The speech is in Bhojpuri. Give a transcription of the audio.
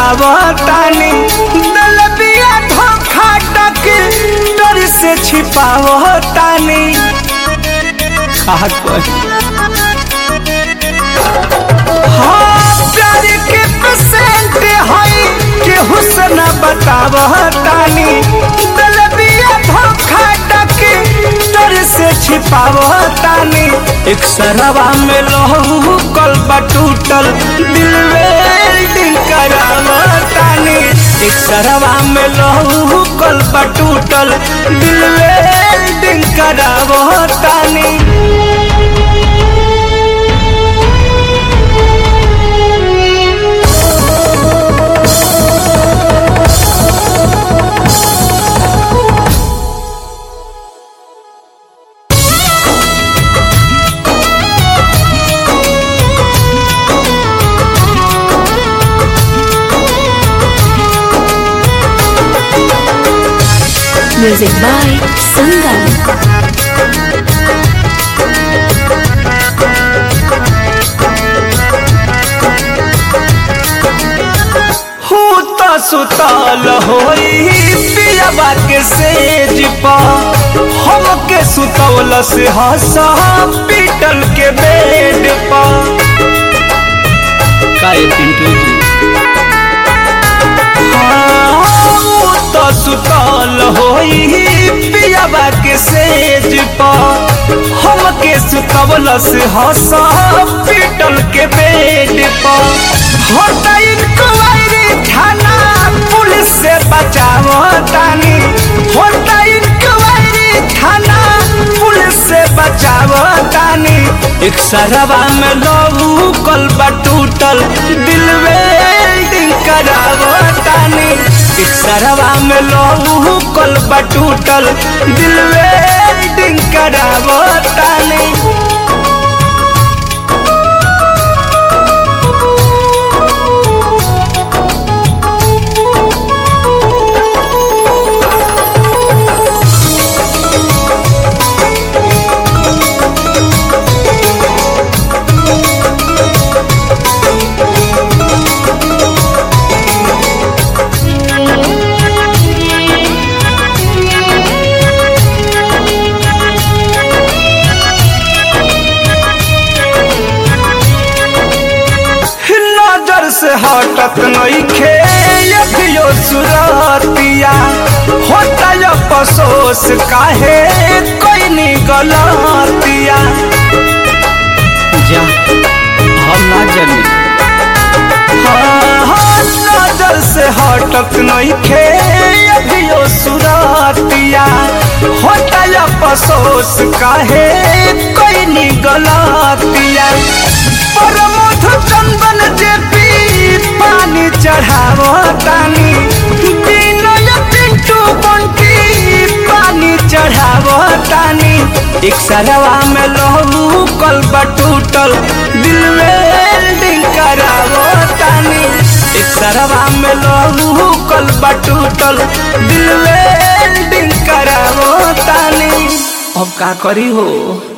बतावतानी दलबिया धोखा टक डर से छिपावतानी कहा हाँ प्यार के पेशेंट है केहू से न बतावतानी दलबिया धोखा टक डर से छिपावतानी एक सरवा में लहू कल टूटल दिल वेल्डिंग करावतानी एक सरवा में लहू कल टूटल दिल वेल्डिंग करावतानी Music by Sangam. हूँ तो सुतल होई पियवा के सेज पा हम के सुतौल से हंसा पीटल के बेड पा काहे पिंटू जी तो सुतल होई पियवा के सेज पा हम के सुतौल से हंसा पीटल के बेड पा होता इंक्वायरी थाना पुलिस से बचावतानी होता इंक्वायरी थाना पुलिस से बचावतानी एक सरवा में लहू कल टूटल दिल वेल्डिंग करावतानी एक सरवा में लहू कल टूटल दिल वेल्डिंग करावतानी से हटत नइखे अभियो सुरतिया होता अफसोस काहे कोई नी गलतिया जा हम ना जानी नजर से हटत नइखे अभियो सुरतिया होता अफसोस काहे कोई नी गलतिया परमोध चंदन जेपी पानी चढ़ावतानी बिनय पिंटू बंटी पानी चढ़ावतानी एक सरवा में लहू कल टूटल दिल वेल्डिंग करावतानी एक सरवा में लहू कल टूटल दिल वेल्डिंग करावतानी अब का करी हो।